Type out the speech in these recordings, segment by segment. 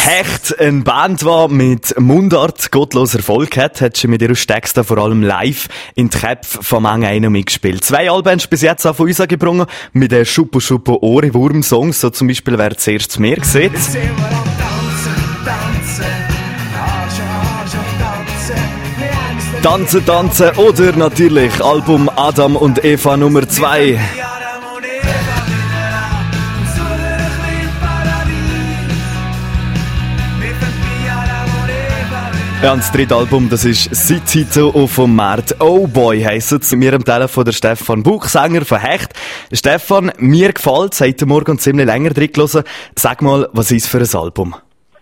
Hecht, eine Band, die mit Mundart gottlos Erfolg hat schon mit ihren Texten vor allem live in die Köpfe von manchen mitgespielt. 2 Alben hast du bis jetzt auch von uns angebracht, mit den Schuppo Schuppo Ohrwurm-Songs, so zum Beispiel «Wer zuerst zu mir sieht». Tanzen, tanzen oder natürlich Album Adam und Eva Nummer 2. Ja, und das dritte Album, das ist «Sitzito» vom März. «Oh Boy» heisst es. Mir am Telefon der Stefan Buch, Sänger von Hecht. Stefan, mir gefällt es, heute Morgen ziemlich länger drin gehört. Sag mal, was ist für ein Album?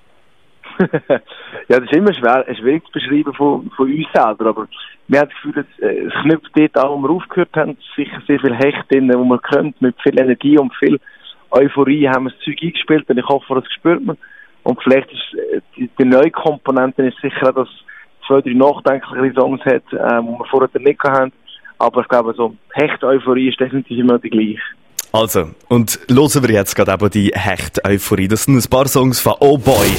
Ja, das ist immer schwierig zu beschreiben von uns selber, aber wir haben das Gefühl, es knüpft dort an, wo wir aufgehört haben, sicher sehr viel Hecht drin, wo man könnte, mit viel Energie und viel Euphorie haben wir das Zeug eingespielt und ich hoffe, das spürt man. Und vielleicht ist die neue Komponente ist sicher, dass 2, 3 nachdenkliche Songs hat, die wir vorher nicht hatten. Aber ich glaube, so Hecht-Euphorie ist definitiv immer die gleiche. Also, und hören wir jetzt gerade eben die Hecht-Euphorie. Das sind ein paar Songs von «Oh Boy».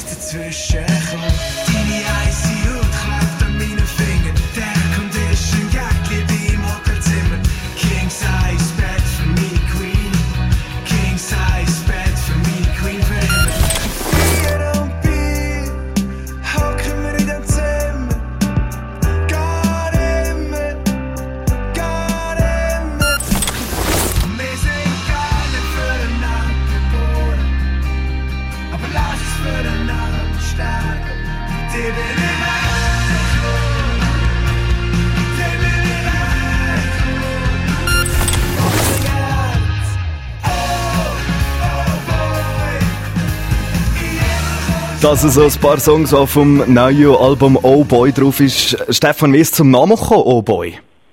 Das sind so ein paar Songs, die vom neuen Album «Oh Boy» drauf ist. Stefan, wie ist es zum Namen gekommen, «Oh Boy»?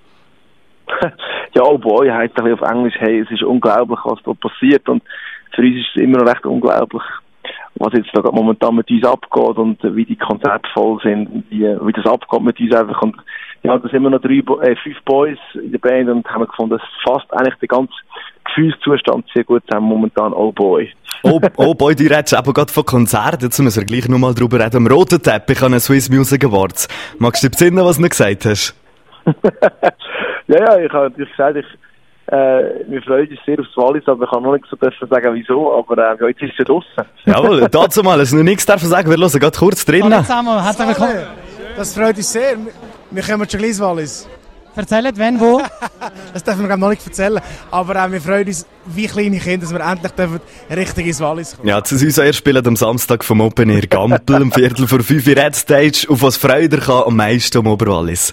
Ja, «Oh Boy» heisst ein bisschen auf Englisch, hey, es ist unglaublich, was da passiert. Und für uns ist es immer noch recht unglaublich, was jetzt da momentan mit uns abgeht und wie die Konzerte voll sind und wie das abgeht mit uns einfach. Und ja, da sind wir noch 5 Boys in der Band und haben gefunden, das fasst eigentlich den ganzen Gefühlszustand sehr gut zusammen momentan, «Oh Boy». Oh Boy, du redest eben gerade von Konzerten, jetzt müssen wir gleich noch mal drüber reden. Am roten Teppich an den Swiss Music Awards. Magst du dir besinnen, was du gesagt hast? Ja, ich habe natürlich gesagt, wir freuen uns sehr aufs Wallis, aber ich kann noch nicht so sagen, wieso, aber ja, jetzt ist es ja draussen. Jawohl, dazu mal, es noch nichts sagen, wir hören gerade kurz drinnen. Das freut uns sehr, wir kommen schon gleich ins Wallis. Erzählt, wenn, wo? Das dürfen wir noch nicht erzählen, aber wir freuen uns wie kleine Kinder, dass wir endlich richtig ins Wallis kommen. Ja, zu uns erst spielen am Samstag vom Open Air Gampel, um 4:45 Red Stage. Auf was freut ihr am meisten am Oberwallis?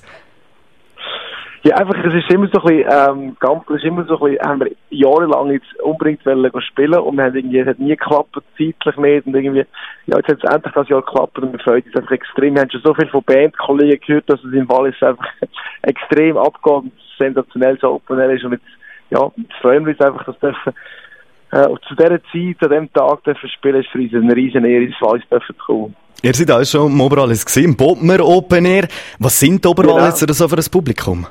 Ja, einfach, es ist immer so ein bisschen, Gampel ist immer so ein bisschen, haben wir jahrelang jetzt unbedingt wollen spielen und wir haben irgendwie, es hat nie geklappt, zeitlich nicht und irgendwie, ja, jetzt hat es endlich das Jahr geklappt und wir freuen uns einfach extrem. Wir haben schon so viel von Bandkollegen gehört, dass es im Wallis einfach extrem abgeht und sensationell so Open Air ist und jetzt, ja, jetzt freuen wir uns einfach, dass dürfen, zu dieser Zeit, an diesem Tag dürfen spielen, ist für uns eine riesen Ehre, ins Wallis dürfen zu kommen. Ihr seid auch schon im Oberwallis gewesen, im Bodmer Open Air. Was sind die Oberwalliser so für ein Publikum?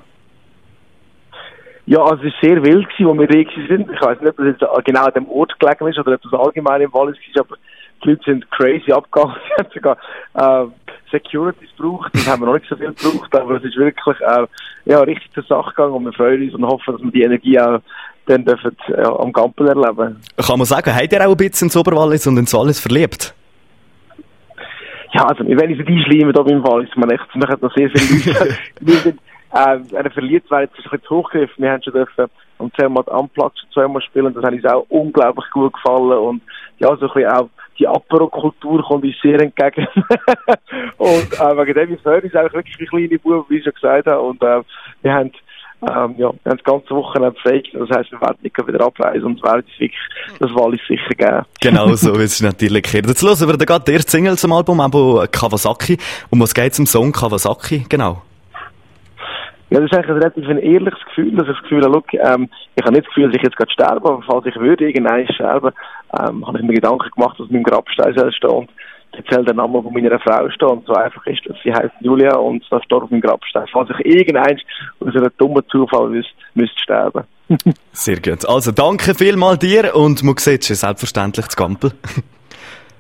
Ja, also es war sehr wild, wo wir da sind. Ich weiss nicht, ob das jetzt genau an dem Ort gelegen ist oder ob das allgemein im Wallis war, aber die Leute sind crazy abgegangen. Sie haben sogar Securities gebraucht, das haben wir noch nicht so viel gebraucht, aber es ist wirklich richtig zur Sache gegangen und wir freuen uns und hoffen, dass wir die Energie auch dann dürfen, am Gampel erleben. Kann man sagen, habt ihr auch ein bisschen ins Oberwallis und ins Wallis verliebt? Ja, also wir werden nicht einschleimen hier beim Wallis, man hat noch sehr viele Leute. Verliert wäre jetzt ein bisschen zu hochgegriffen. Wir haben schon dürfen am 10-mal Unplugged schon 2-mal spielen. Das hat uns auch unglaublich gut gefallen. Und ja, so ein bisschen auch die Apero-Kultur kommt uns sehr entgegen. Und wegen dem, wir freuen uns eigentlich wirklich wie kleine Buben, wie ich schon gesagt habe. Und wir haben das ganze Wochenende frei. Das heisst, wir werden nicht wieder abreisen und es werden uns wirklich das Wallis sicher geben. Genau so ist es natürlich. Jetzt hören wir gerade die erste Single zum Album, Kawasaki. Um was geht es im Song Kawasaki? Genau. Ja, das ist eigentlich ein relativ ehrliches Gefühl, dass ich das Gefühl habe, ich habe nicht das Gefühl, dass ich jetzt gerade sterbe, aber falls ich würde irgendwann sterben, habe ich mir Gedanken gemacht, dass mein Grabstein soll stehen und erzähle den Namen von meiner Frau stehen und so einfach ist, dass sie heisst Julia und das steht auf meinem Grabstein. Falls ich irgendwann aus einem dummen Zufall müsste sterben. Sehr gut. Also danke vielmals dir und man sieht schon selbstverständlich das Gampel.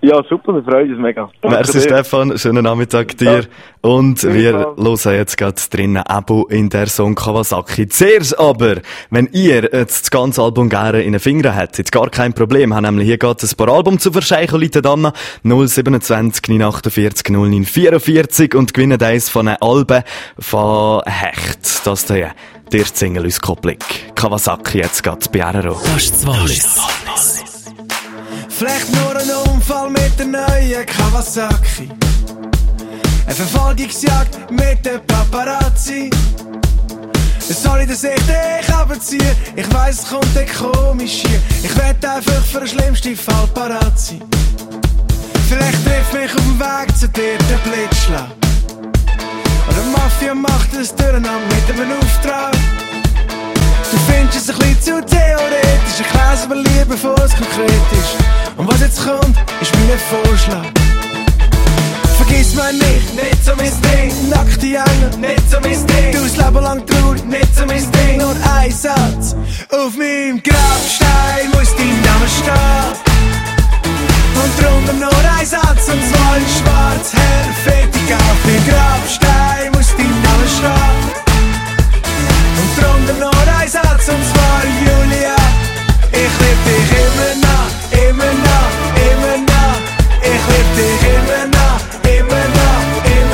Ja, super, wir freuen uns mega. Merci Stefan, schönen Nachmittag dir. Ja. Und wir hören jetzt gerade drinnen Abo in der Song Kawasaki. Zuerst aber, wenn ihr jetzt das ganze Album gerne in den Fingern hättet, gar kein Problem, haben nämlich hier gerade ein paar Album zu verscheichen, Leute dann 027 948 09 44 und gewinnen eins von den Alben von Hecht. Das hier, der Single aus Koplik. Kawasaki jetzt gerade bei RRO. Das ist Wallis. Vielleicht nur ein Unfall mit der neuen Kawasaki. Eine Verfolgungsjagd mit den Paparazzi. Soll ich das echt abziehen? Ich weiss, es kommt echt komisch hier. Ich werd einfach für den schlimmsten Fall parat sein. Vielleicht trifft mich auf dem Weg zu dir der Blitzschlag. Oder Mafia macht es durcheinander mit einem Auftrag. Du findest es ein bisschen zu theoretisch. Ich lese aber lieber, bevor es konkret ist. Und was jetzt kommt, ist mein Vorschlag. Vergiss mich nicht so mein Ding. Nackte Engel, nicht so mein Ding. Du das Leben lang traurig, nicht so mein Ding. Nur ein Satz, auf meinem Grabstein muss dein Name stehen. Und drunter nur ein Satz, und zwar in schwarz, hell, fettig. Auf meinem Grabstein muss dein Name stehen. Und drunter nur ein Satz, und zwar Julia. Ich lieb dich immer noch, immer noch, immer noch. Ich lieb dich immer noch, immer noch,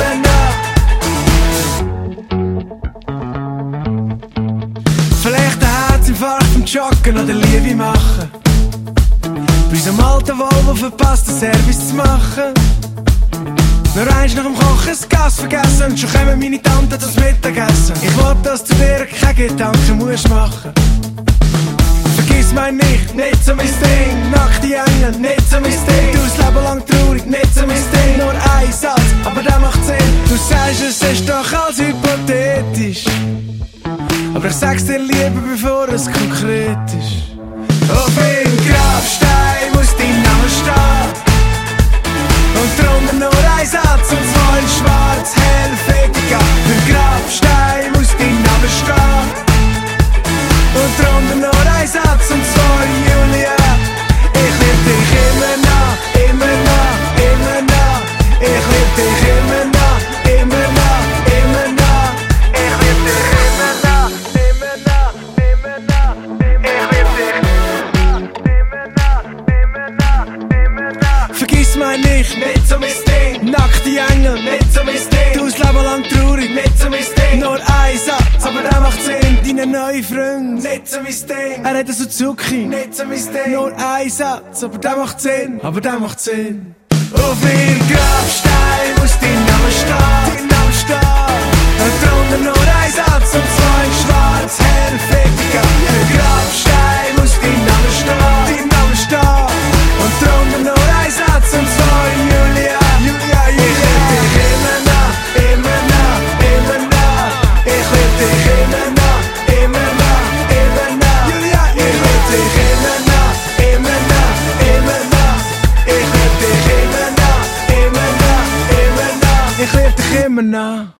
immer noch. Vielleicht ein Herzinfarkt beim Joggen oder Liebe machen. Bei unserem alten Volvo verpasst, den Service zu machen. Nur eins nach dem Kochen das Gas vergessen und schon kommen meine Tante zum Mittagessen. Ich will, dass du dir keine Gedanken musst machen. Vergiss mich nicht so mein Ding. Nackte Engel, nicht so mein Ding. Du das Leben lang traurig, nicht so mein Ding. Nur ein Satz, aber der macht Sinn. Du sagst, es ist doch alles hypothetisch. Aber ich sag's dir lieber, bevor es konkret ist. Auf meinem Grabstein muss dein Name stehen. Und drunter nur ein Satz, und zwar in schwarz, hell, fettig. Beim Grabstein muss dein Name stehen. Und drunter nur ein Satz, und zwar Julia. Ich lieb dich immer noch, immer noch, immer noch. Ich lieb dich immer noch, immer noch, immer noch. Ich lieb dich immer noch, immer noch, immer noch. Ich lieb dich immer noch, immer noch, immer noch. Vergiss mich nicht so mein Ding. Nackte Engel, nicht so mein Ding. Du das Leben lang traurig, nicht so mein Ding. Nur ein Satz, aber der macht Sinn. Deine neue Freund, nicht so mein Ding. Er hat so Zucki, nicht so mein Ding. Nur ein Satz, aber der macht Sinn, aber der macht Sinn. Auf meinem Grabstein muss dein Name stehen, dein Name stehen. Und drunter nur ein Satz, und zwar in schwarz, hell, fettig. Auf meinem Grabstein muss dein Name stehen, dein Name stehen. Und drunter nur ein Satz, und zwar Julia. Julia, ich lieb dich immer noch, immer noch, immer noch. Ich lieb dich immer noch, immer noch, immer noch. Julia, ich lieb dich immer noch, immer noch, immer noch. Ich lieb dich immer noch, immer noch, immer noch. Ich lieb dich immer noch.